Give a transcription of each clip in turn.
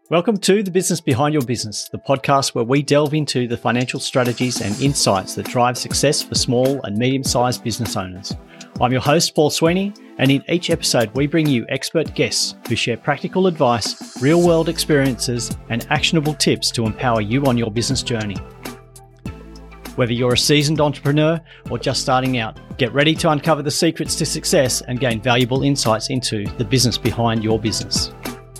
Welcome to The Business Behind Your Business, the podcast where we delve into the financial strategies and insights that drive success for small and medium-sized business owners. I'm your host, Paul Sweeney, and in each episode we bring you expert guests who share practical advice, real-world experiences, and actionable tips to empower you on your business journey. Whether you're a seasoned entrepreneur or just starting out, get ready to uncover the secrets to success and gain valuable insights into the business behind your business.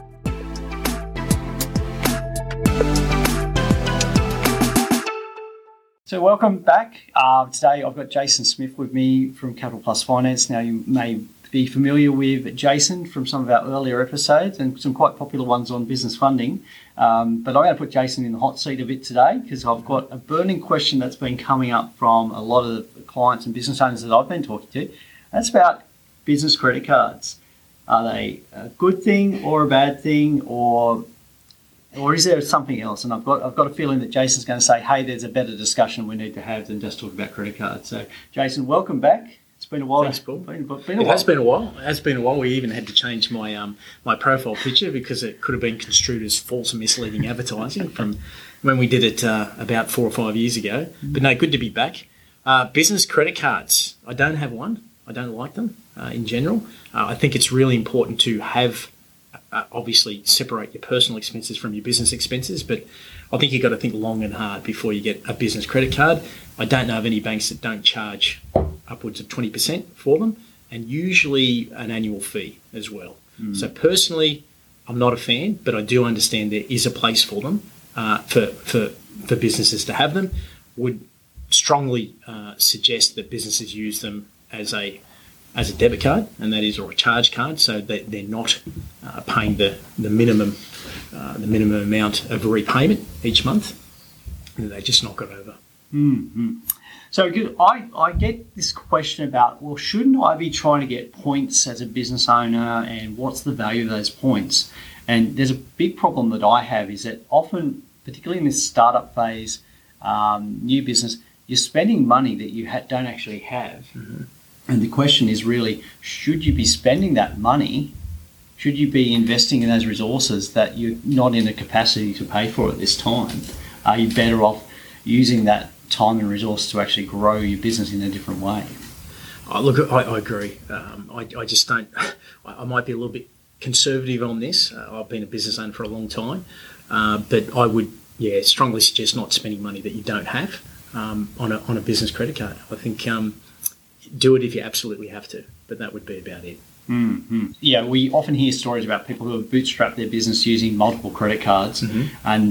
So welcome back. Today I've got Jason Smith with me from Capital Plus Finance. Now you may be familiar with Jason from some of our earlier episodes and some quite popular ones on business funding. But I'm going to put Jason in the hot seat a bit today because I've got a burning question that's been coming up from a lot of the clients and business owners that I've been talking to. That's about business credit cards. Are they a good thing or a bad thing, or is there something else? And I've got a feeling that Jason's going to say, hey, there's a better discussion we need to have than just talk about credit cards. So, Jason, welcome back. It's been a while. Thanks, Paul. It has been a while. It has been a while. We even had to change my my profile picture because it could have been construed as false and misleading advertising from when we did it about 4 or 5 years ago. But no, good to be back. Business credit cards. I don't have one. I don't like them in general. I think it's really important to have obviously separate your personal expenses from your business expenses, but I think you've got to think long and hard before you get a business credit card. I don't know of any banks that don't charge upwards of 20% for them, and usually an annual fee as well. So personally, I'm not a fan, but I do understand there is a place for them, for businesses to have them. Would strongly suggest that businesses use them as a debit card, and that is, or a charge card, so that they're not paying the minimum amount of repayment each month, and they just knock it over. Mm-hmm. So good. I get this question about, well, shouldn't I be trying to get points as a business owner, and what's the value of those points? And there's a big problem that I have is that often, particularly in this startup phase, new business, you're spending money that you don't actually have. Mm-hmm. And the question is really, should you be spending that money? Should you be investing in those resources that you're not in a capacity to pay for at this time? Are you better off using that time and resource to actually grow your business in a different way? Look, I agree. I just don't. I might be a little bit conservative on this. I've been a business owner for a long time, but I would, strongly suggest not spending money that you don't have on a business credit card. I think. Do it if you absolutely have to, but that would be about it. Mm-hmm. Yeah, we often hear stories about people who have bootstrapped their business using multiple credit cards, and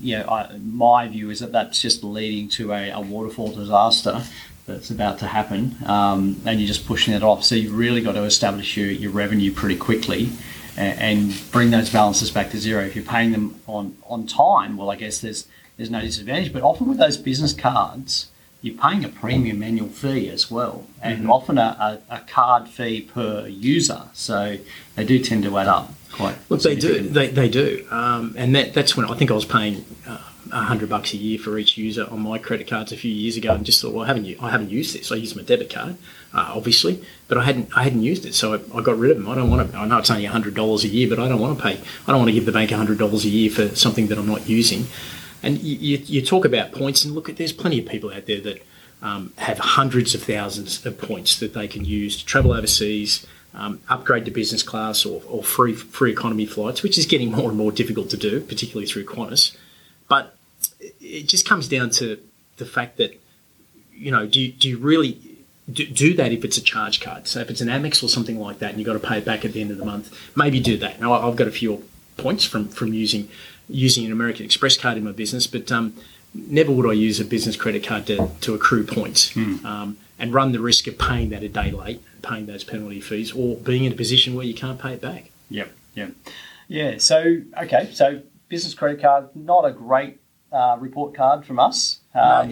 my view is that that's just leading to a waterfall disaster that's about to happen, and you're just pushing it off. So you've really got to establish your revenue pretty quickly and bring those balances back to zero. If you're paying them on time, well, I guess there's no disadvantage. But often with those business cards, you're paying a premium annual fee as well, and often a card fee per user. So they do tend to add up quite. Look, they do. They do, and that's when I think I was paying $100 a year for each user on my credit cards a few years ago, and just thought, well, I haven't used this. I use my debit card, obviously, but I hadn't used it, so I got rid of them. I don't want to. I know it's only $100 a year, but I don't want to pay. I don't want to give the bank $100 a year for something that I'm not using. And you talk about points, and look, there's plenty of people out there that have hundreds of thousands of points that they can use to travel overseas, upgrade to business class or free economy flights, which is getting more and more difficult to do, particularly through Qantas. But it just comes down to the fact that, do you really do that if it's a charge card? So if it's an Amex or something like that and you've got to pay it back at the end of the month, maybe do that. Now, I've got a few points from using an American Express card in my business, but never would I use a business credit card to accrue points and run the risk of paying that a day late, paying those penalty fees, or being in a position where you can't pay it back. Yeah. So business credit card, not a great report card from us. No,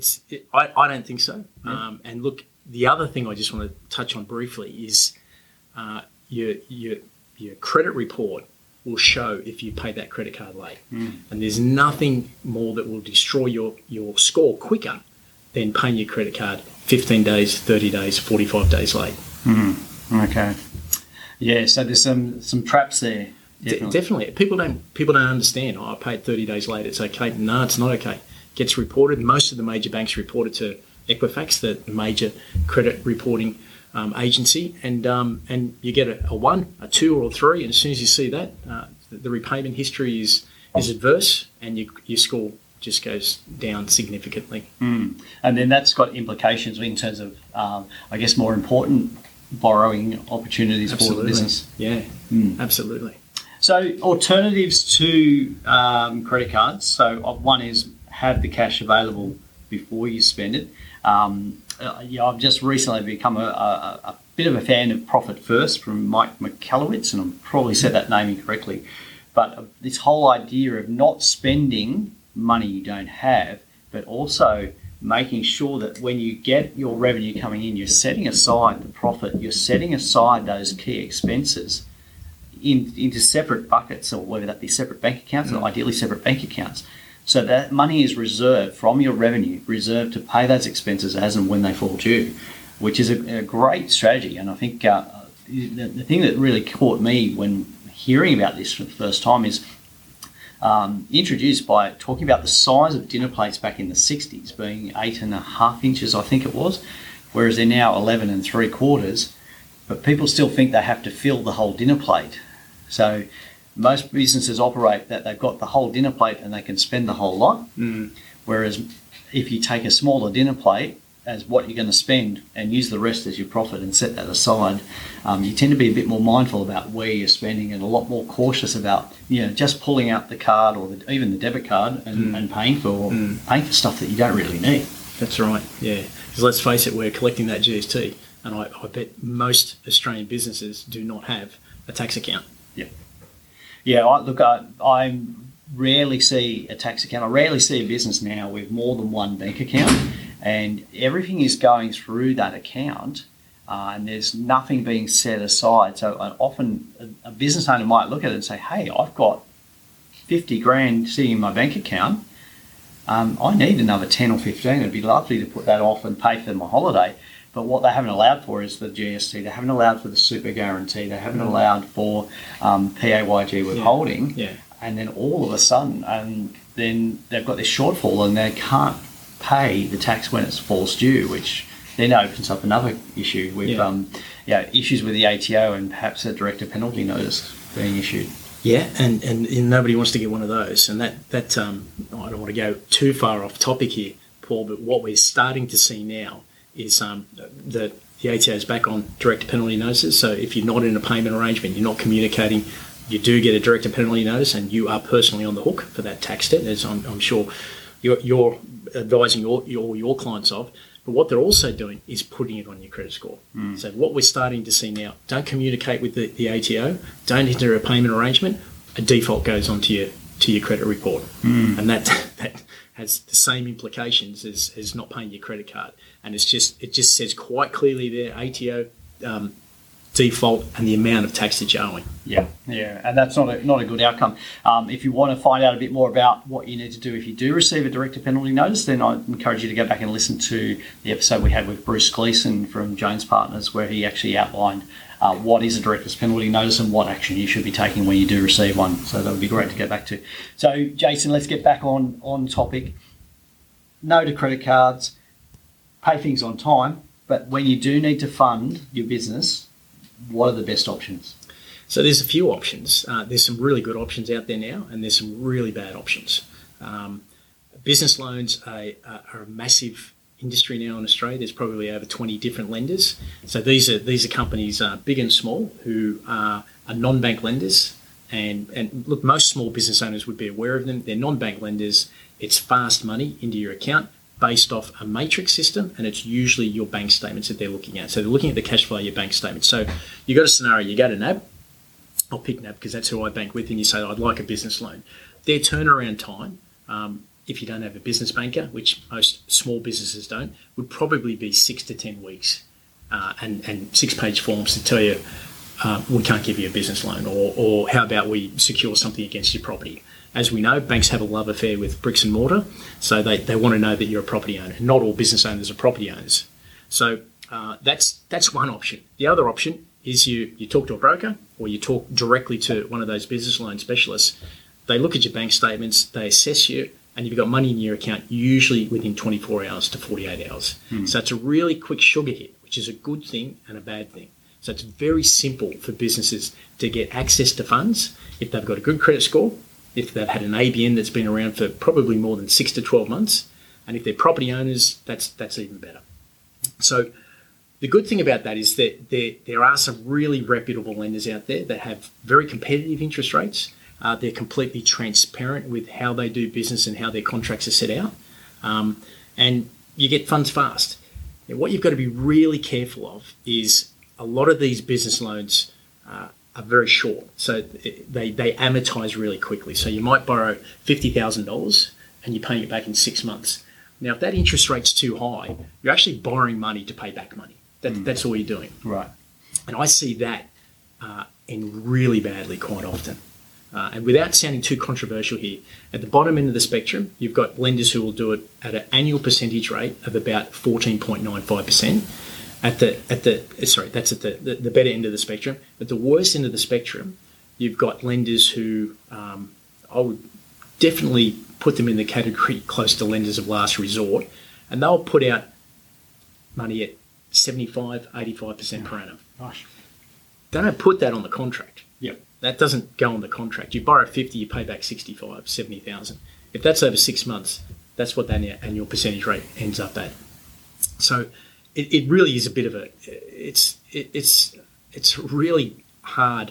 I don't think so. Yeah. And look, the other thing I just want to touch on briefly is your credit report will show if you pay that credit card late. And there's nothing more that will destroy your score quicker than paying your credit card 15 days, 30 days, 45 days late. Okay. Yeah, so there's some traps there. Definitely. People don't understand. Oh, I paid 30 days late. It's okay. No, it's not okay. Gets reported. Most of the major banks report it to Equifax, the major credit reporting agency, and you get a 1, a 2, or a 3, and as soon as you see that, the repayment history is adverse, and your score just goes down significantly. And then that's got implications in terms of, I guess, more important borrowing opportunities for the business. Yeah, absolutely. So alternatives to credit cards. So one is have the cash available before you spend it. I've just recently become a bit of a fan of Profit First from Mike Michalowicz, and I've probably said that name incorrectly. But this whole idea of not spending money you don't have, but also making sure that when you get your revenue coming in, you're setting aside the profit, you're setting aside those key expenses into separate buckets, or whether that be separate bank accounts, or ideally separate bank accounts. So that money is reserved from your revenue, reserved to pay those expenses as and when they fall due, which is a great strategy. And I think the thing that really caught me when hearing about this for the first time is introduced by talking about the size of dinner plates back in the 60s being 8.5 inches, I think it was, whereas they're now 11 3/4. But people still think they have to fill the whole dinner plate. So most businesses operate that they've got the whole dinner plate and they can spend the whole lot. Whereas if you take a smaller dinner plate as what you're going to spend and use the rest as your profit and set that aside, you tend to be a bit more mindful about where you're spending and a lot more cautious about just pulling out the card or even the debit card and paying for stuff that you don't really need. That's right, yeah. Because let's face it, we're collecting that GST, and I bet most Australian businesses do not have a tax account. Yeah, I rarely see a tax account. I rarely see a business now with more than one bank account, and everything is going through that account, and there's nothing being set aside. So often a business owner might look at it and say, hey, I've got 50 grand sitting in my bank account. I need another 10 or 15. It'd be lovely to put that off and pay for my holiday. But what they haven't allowed for is the GST. They haven't allowed for the super guarantee. They haven't allowed for PAYG withholding. And then all of a sudden, then they've got this shortfall and they can't pay the tax when it falls due, which then opens up another issue with issues with the ATO and perhaps a director penalty notice being issued. Yeah, and nobody wants to get one of those. And that I don't want to go too far off topic here, Paul, but what we're starting to see now is that the ATO is back on direct penalty notices. So if you're not in a payment arrangement, you're not communicating, you do get a direct penalty notice and you are personally on the hook for that tax debt, as I'm sure you're advising your clients of. But what they're also doing is putting it on your credit score. So what we're starting to see now, don't communicate with the ATO, don't enter a payment arrangement, a default goes onto your credit report. And that has the same implications as not paying your credit card. And it just says quite clearly there, ATO default and the amount of tax that you're owing. Yeah, and that's not a good outcome. If you want to find out a bit more about what you need to do if you do receive a director penalty notice, then I encourage you to go back and listen to the episode we had with Bruce Gleeson from Jones Partners, where he actually outlined what is a director's penalty notice and what action you should be taking when you do receive one. So that would be great to go back to. So, Jason, let's get back on topic. No to credit cards, pay things on time, but when you do need to fund your business, what are the best options? So there's a few options. There's some really good options out there now, and there's some really bad options. Business loans are a massive industry now in Australia. There's probably over 20 different lenders. So these are companies, big and small, who are non-bank lenders. And look, most small business owners would be aware of them. They're non-bank lenders. It's fast money into your account based off a matrix system, and it's usually your bank statements that they're looking at. So they're looking at the cash flow of your bank statement. So you got a scenario, you go to NAB, I'll pick NAB because that's who I bank with, and you say, I'd like a business loan. Their turnaround time, if you don't have a business banker, which most small businesses don't, would probably be 6 to 10 weeks, and 6-page forms to tell you, we can't give you a business loan, or how about we secure something against your property. As we know, banks have a love affair with bricks and mortar, so they want to know that you're a property owner. Not all business owners are property owners. So that's one option. The other option is you talk to a broker or you talk directly to one of those business loan specialists. They look at your bank statements, they assess you, and you've got money in your account usually within 24 hours to 48 hours. So it's a really quick sugar hit, which is a good thing and a bad thing. So it's very simple for businesses to get access to funds if they've got a good credit score, if they've had an ABN that's been around for probably more than 6 to 12 months, and if they're property owners, that's even better. So the good thing about that is that there are some really reputable lenders out there that have very competitive interest rates. They're completely transparent with how they do business and how their contracts are set out. And you get funds fast. Now, what you've got to be really careful of is a lot of these business loans are very short. So they amortize really quickly. So you might borrow $50,000 and you're paying it back in 6 months. Now, if that interest rate's too high, you're actually borrowing money to pay back money. That's all you're doing. Right. And I see that in really badly quite often. And without sounding too controversial here, at the bottom end of the spectrum, you've got lenders who will do it at an annual percentage rate of about 14.95%. That's at the better end of the spectrum. At the worst end of the spectrum, you've got lenders who I would definitely put them in the category close to lenders of last resort, and they'll put out money at 75, 85% per annum. Gosh. They don't put that on the contract. Yep. That doesn't go on the contract. You borrow 50, you pay back 65, 70,000. If that's over 6 months, that's what that annual percentage rate ends up at. So it really is a bit of a it's really hard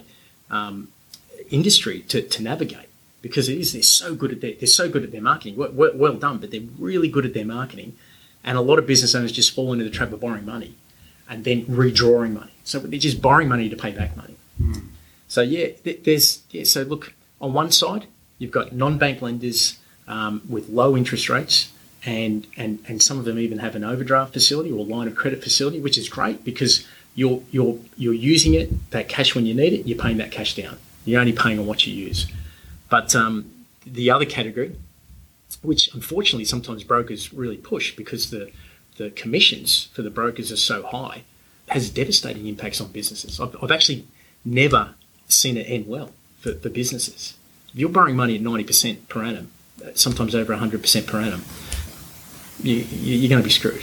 industry to navigate, because they're so good at their marketing. Well done, but they're really good at their marketing, and a lot of business owners just fall into the trap of borrowing money and then redrawing money. So they're just borrowing money to pay back money. So so look, on one side you've got non-bank lenders with low interest rates, and some of them even have an overdraft facility or line of credit facility, which is great because you're using it, that cash, when you need it, you're paying that cash down. You're only paying on what you use. But the other category, which unfortunately sometimes brokers really push because the commissions for the brokers are so high, has devastating impacts on businesses. I've actually never seen it end well for businesses. If you're borrowing money at 90% per annum, sometimes over 100% per annum, you're going to be screwed.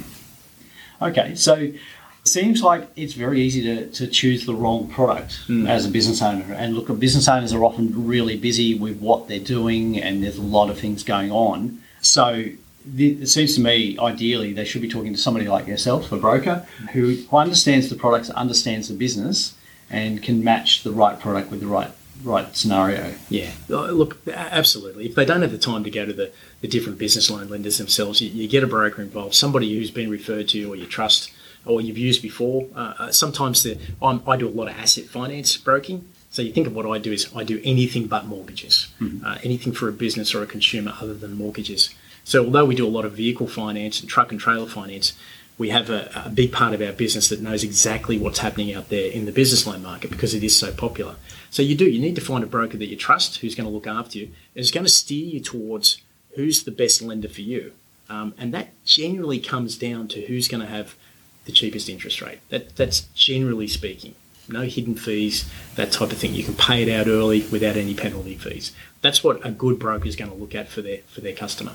Okay, so it seems like it's very easy to choose the wrong product as a business owner. And look, business owners are often really busy with what they're doing, and there's a lot of things going on. So it seems to me, ideally, they should be talking to somebody like yourself, a broker, who understands the products, understands the business, and can match the right product with the right scenario. Yeah, look, absolutely. If they don't have the time to go to the different business loan lenders themselves, you get a broker involved, somebody who's been referred to or you trust or you've used before. Sometimes I do a lot of asset finance broking. So you think of what I do is I do anything but mortgages, anything for a business or a consumer other than mortgages. So although we do a lot of vehicle finance and truck and trailer finance, we have a big part of our business that knows exactly what's happening out there in the business loan market because it is so popular. So you need to find a broker that you trust, who's going to look after you, and is going to steer you towards who's the best lender for you. And that generally comes down to who's going to have the cheapest interest rate. That's generally speaking. No hidden fees, that type of thing. You can pay it out early without any penalty fees. That's what a good broker is going to look at for their customer.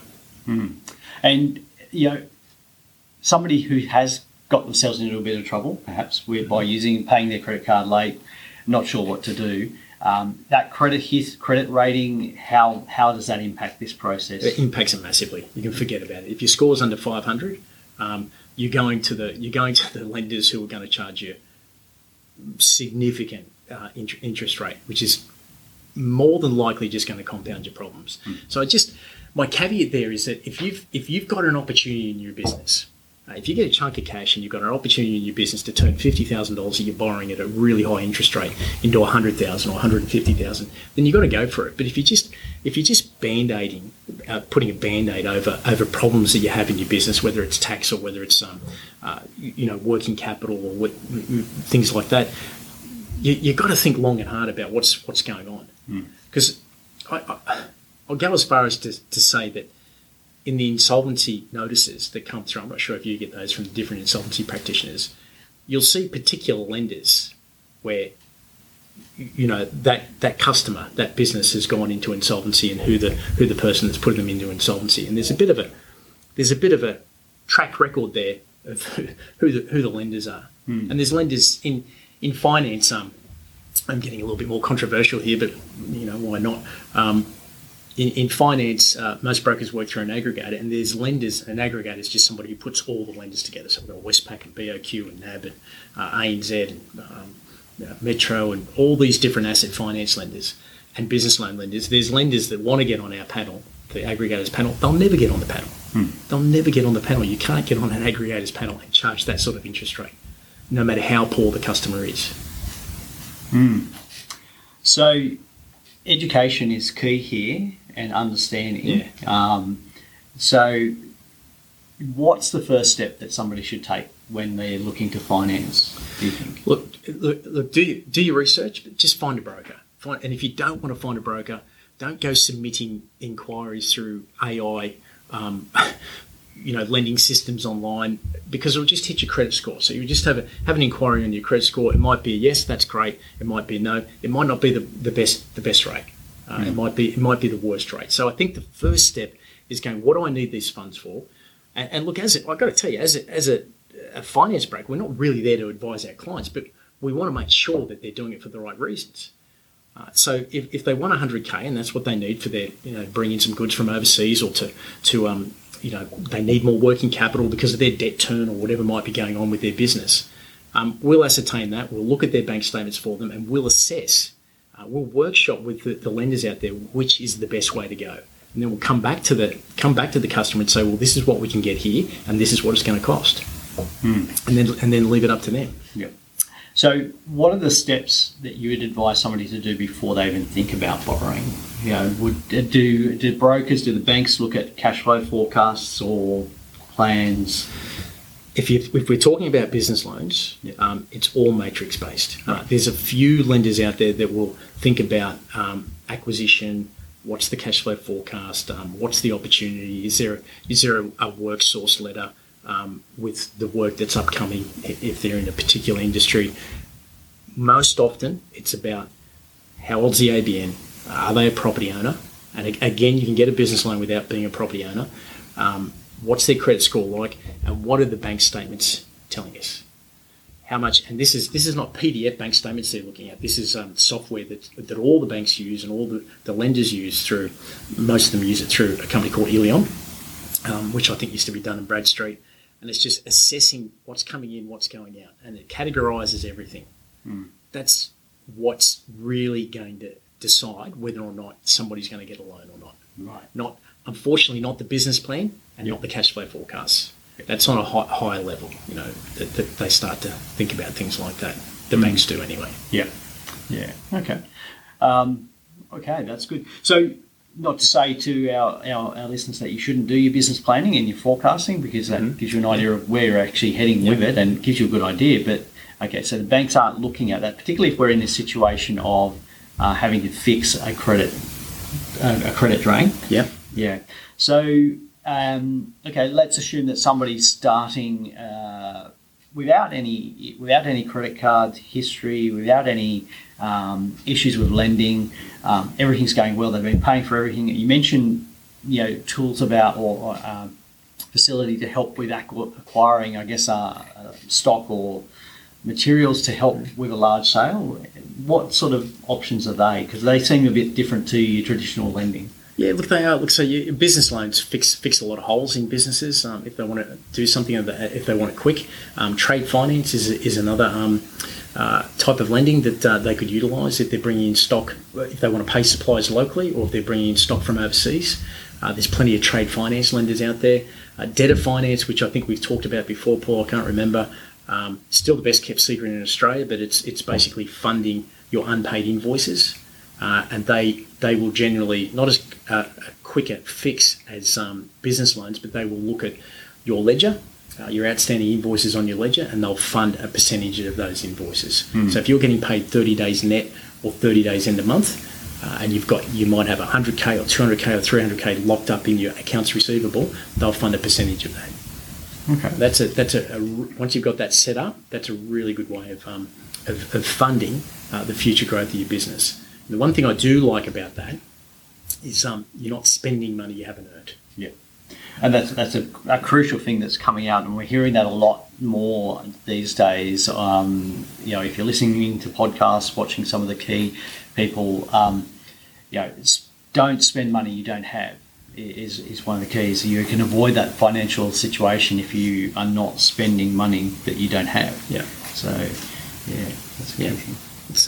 And, somebody who has got themselves into a bit of trouble, perhaps, by paying their credit card late, not sure what to do. That credit rating, how does that impact this process? It impacts it massively. You can forget about it. If your score's under 500, you're going to the lenders who are going to charge you significant interest rate, which is more than likely just going to compound your problems. So my caveat there is that if you've got an opportunity in your business, if you get a chunk of cash and you've got an opportunity in your business to turn $50,000 that you're borrowing at a really high interest rate into $100,000 or $150,000, then you've got to go for it. But if you're just band-aiding, putting a band-aid over problems that you have in your business, whether it's tax or whether it's working capital or things like that, you've got to think long and hard about what's going on. Because I'll go as far as to say that in the insolvency notices that come through, I'm not sure if you get those from the different insolvency practitioners, you'll see particular lenders where that customer, that business has gone into insolvency, and who the person that's putting them into insolvency. And there's a bit of a track record there of who the lenders are. And there's lenders in finance. I'm getting a little bit more controversial here, but why not? In finance, most brokers work through an aggregator, and there's lenders. An aggregator is just somebody who puts all the lenders together. So we've got Westpac and BOQ and NAB and ANZ and Metro and all these different asset finance lenders and business loan lenders. There's lenders that want to get on our panel, the aggregators panel. They'll never get on the panel. They'll never get on the panel. You can't get on an aggregators panel and charge that sort of interest rate, no matter how poor the customer is. So education is key here, and understanding. So what's the first step that somebody should take when they're looking to finance, do you think? Look, do your research, but just find a broker. And if you don't want to find a broker, don't go submitting inquiries through AI, lending systems online, because it'll just hit your credit score. So you just have an inquiry on your credit score. It might be a yes, that's great. It might be a no. It might not be the best rate. It might be the worst rate. So I think the first step is going, what do I need these funds for? And look, I've got to tell you, as a finance broker, we're not really there to advise our clients, but we want to make sure that they're doing it for the right reasons. So if they want 100K and that's what they need for their, bring in some goods from overseas, or to they need more working capital because of their debt turn or whatever might be going on with their business, we'll ascertain that. We'll look at their bank statements for them, and we'll assess. We'll workshop with the lenders out there which is the best way to go, and then we'll come back to the customer and say, well, this is what we can get here, and this is what it's going to cost, and then leave it up to them. Yeah. So, what are the steps that you would advise somebody to do before they even think about borrowing? Do brokers, do the banks look at cash flow forecasts or plans? If we're talking about business loans, it's all matrix based. There's a few lenders out there that will think about acquisition. What's the cash flow forecast? What's the opportunity? Is there a work source letter with the work that's upcoming if they're in a particular industry? Most often, it's about how old's the ABN? Are they a property owner? And again, you can get a business loan without being a property owner. What's their credit score like, and what are the bank statements telling us? How much? And this is not PDF bank statements they're looking at. This is software that all the banks use and all the lenders use through. Most of them use it through a company called Elion, which I think used to be done in Bradstreet. And it's just assessing what's coming in, what's going out, and it categorises everything. That's what's really going to decide whether or not somebody's going to get a loan or not. Right. Unfortunately, not the business plan and not the cash flow forecasts. That's on a higher level, that they start to think about things like that. The banks do anyway. Yeah. Okay. Okay, that's good. So, not to say to our listeners that you shouldn't do your business planning and your forecasting, because that gives you an idea of where you're actually heading with it and gives you a good idea. But, okay, so the banks aren't looking at that, particularly if we're in this situation of having to fix a credit drain. Yeah. So, okay, let's assume that somebody's starting without any credit card history, without any issues with lending. Everything's going well. They've been paying for everything. You mentioned, tools about or facility to help with acquiring, I guess, stock or materials to help with a large sale. What sort of options are they? Because they seem a bit different to your traditional lending. Yeah, look, they are. Look, so your business loans fix a lot of holes in businesses if they want to do something, if they want it quick. Trade finance is another type of lending that they could utilise if they're bringing in stock, if they want to pay suppliers locally, or if they're bringing in stock from overseas. There's plenty of trade finance lenders out there. Debtor finance, which I think we've talked about before, Paul, I can't remember. Still the best kept secret in Australia, but it's basically funding your unpaid invoices. And they will generally, not as quick a fix as business loans, but they will look at your ledger, your outstanding invoices on your ledger, and they'll fund a percentage of those invoices. So if you're getting paid 30 days net or 30 days end of month, and you might have 100K or 200K or 300K locked up in your accounts receivable, they'll fund a percentage of that. Okay. That's once you've got that set up, that's a really good way of funding the future growth of your business. And the one thing I do like about that is you're not spending money you haven't earned. Yeah. And that's a crucial thing that's coming out, and we're hearing that a lot more these days. If you're listening to podcasts, watching some of the key people, don't spend money you don't have is one of the keys. You can avoid that financial situation if you are not spending money that you don't have. Yeah. So, yeah, that's a key thing. It's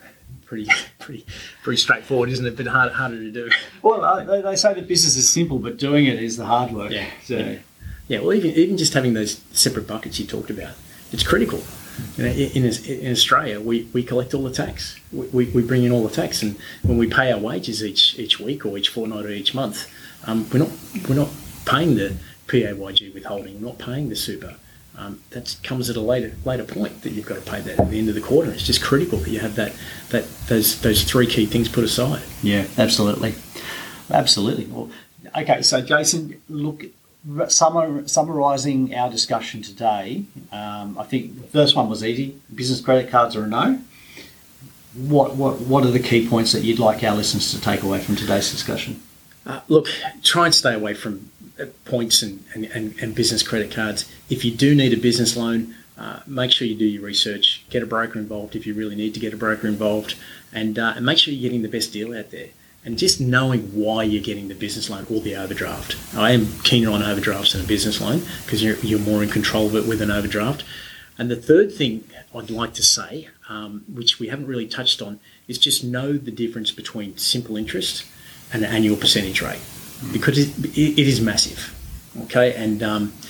pretty straightforward, isn't it? But harder to do. Well, they say that business is simple, but doing it is the hard work. Yeah. So. Yeah. Well, even just having those separate buckets you talked about, it's critical. In Australia, we collect all the tax. We bring in all the tax, and when we pay our wages each week or each fortnight or each month, we're not paying the PAYG withholding. We're not paying the super. That comes at a later point that you've got to pay that at the end of the quarter. It's just critical that you have those three key things put aside. Yeah, absolutely. Well, okay, so Jason, look, summarising our discussion today, I think the first one was easy. Business credit cards are a no. What are the key points that you'd like our listeners to take away from today's discussion? Look, try and stay away from points and business credit cards. If you do need a business loan, make sure you do your research. Get a broker involved if you really need to get a broker involved, and make sure you're getting the best deal out there. And just knowing why you're getting the business loan or the overdraft. I am keener on overdrafts than a business loan because you're more in control of it with an overdraft. And the third thing I'd like to say, which we haven't really touched on, is just know the difference between simple interest and an annual percentage rate, because it is massive. Okay, and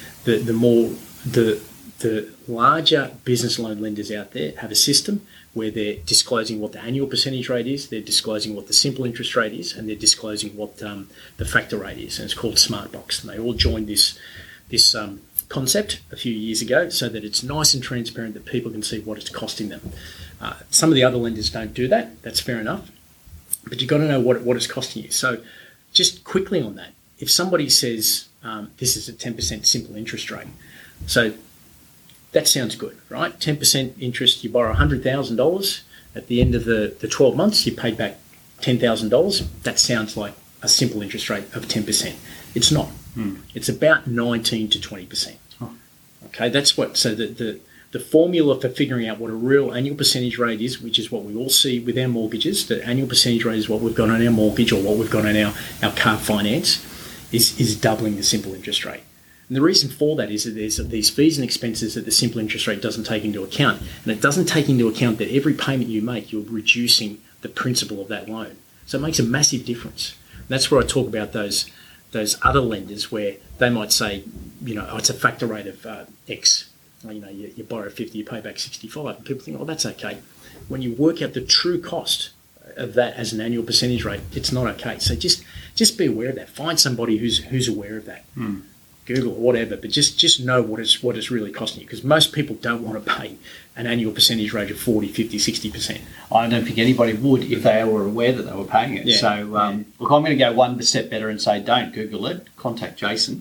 the larger business loan lenders out there have a system where they're disclosing what the annual percentage rate is, they're disclosing what the simple interest rate is, and they're disclosing what the factor rate is, and it's called Smartbox. And they all joined this concept a few years ago so that it's nice and transparent that people can see what it's costing them. Some of the other lenders don't do that. That's fair enough. But you've got to know what it's costing you. So just quickly on that, if somebody says this is a 10% simple interest rate, so that sounds good, right? 10% interest, you borrow $100,000. At the end of the 12 months, you pay back $10,000. That sounds like a simple interest rate of 10%. It's not. It's about 19 to 20%. Oh. Okay, that's what. So the formula for figuring out what a real annual percentage rate is, which is what we all see with our mortgages, the annual percentage rate is what we've got on our mortgage or what we've got on our car finance, is doubling the simple interest rate. And the reason for that is that there's these fees and expenses that the simple interest rate doesn't take into account. And it doesn't take into account that every payment you make, you're reducing the principal of that loan. So it makes a massive difference. And that's where I talk about those other lenders where they might say, it's a factor rate of X. You borrow 50, you pay back 65. And people think, that's okay. When you work out the true cost of that as an annual percentage rate, it's not okay. So just be aware of that. Find somebody who's aware of that. Google or whatever, but just know what it's really costing you, because most people don't want to pay an annual percentage rate of 40, 50, 60%. I don't think anybody would if they were aware that they were paying it. Yeah. So, look, I'm going to go one step better and say don't Google it. Contact Jason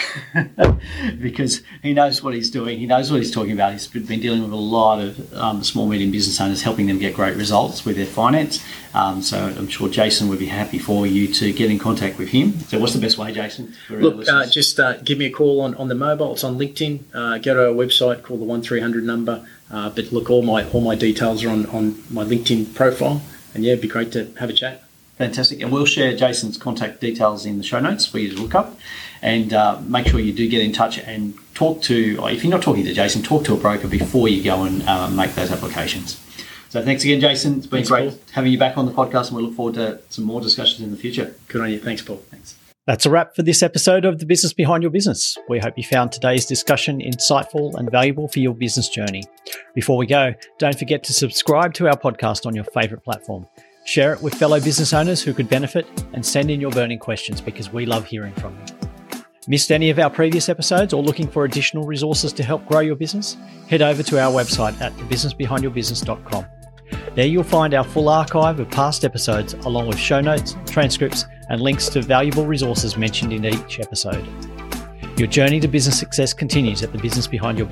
because he knows what he's doing. He knows what he's talking about. He's been dealing with a lot of small, medium business owners, helping them get great results with their finance. So I'm sure Jason would be happy for you to get in contact with him. So what's the best way, Jason? Look, just give me a call on the mobile. It's on LinkedIn. Go to our website, call the 1300 number. But look, all my details are on my LinkedIn profile, and it'd be great to have a chat. Fantastic. And we'll share Jason's contact details in the show notes for you to look up, and make sure you do get in touch and talk to, or if you're not talking to Jason, talk to a broker before you go and make those applications. So thanks again, Jason. It's been great having you back on the podcast, and we look forward to some more discussions in the future. Good on you. Thanks, Paul. Thanks. That's a wrap for this episode of The Business Behind Your Business. We hope you found today's discussion insightful and valuable for your business journey. Before we go, don't forget to subscribe to our podcast on your favourite platform. Share it with fellow business owners who could benefit, and send in your burning questions because we love hearing from you. Missed any of our previous episodes or looking for additional resources to help grow your business? Head over to our website at thebusinessbehindyourbusiness.com. There you'll find our full archive of past episodes, along with show notes, transcripts, and links to valuable resources mentioned in each episode. Your journey to business success continues at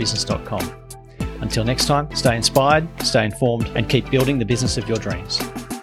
thebusinessbehindyourbusiness.com. Until next time, stay inspired, stay informed, and keep building the business of your dreams.